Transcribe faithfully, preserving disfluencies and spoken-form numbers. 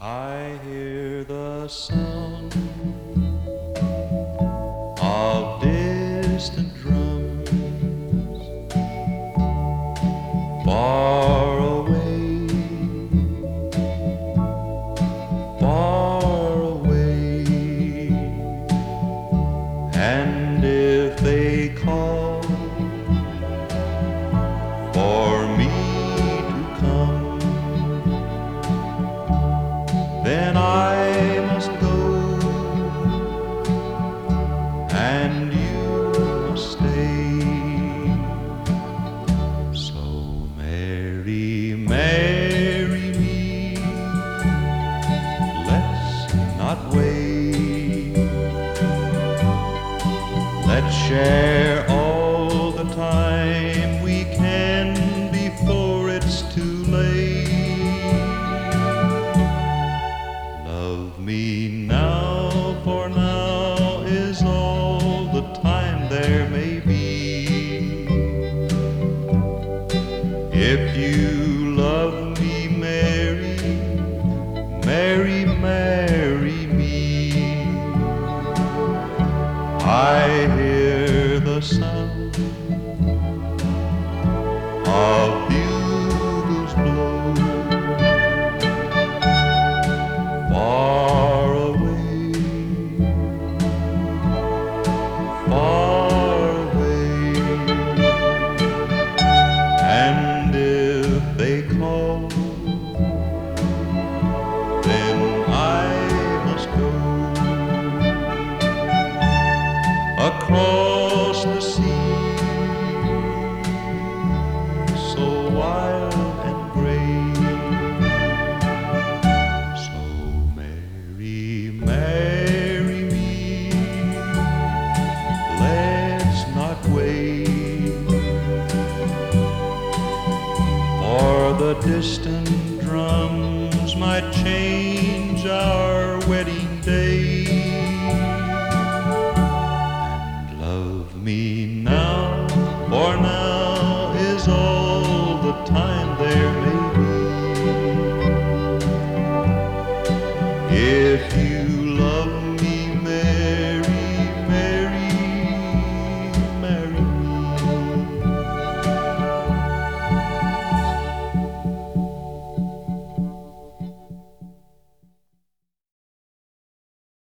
I hear the sound of distant drums far away, far away, and if they call for me to come, then I must go, and you must stay. So marry, marry me, let's not wait. Let's share all the time we can before it's too late. Love me now, for now is all the time there may be. If you love me, marry, marry, marry me. I hear the sound of bugles blow far away, far away, and if they call, then I must go across the sea, so wild and gray. So marry, marry me, let's not wait, for the distant drums might change our wedding day. Love me now,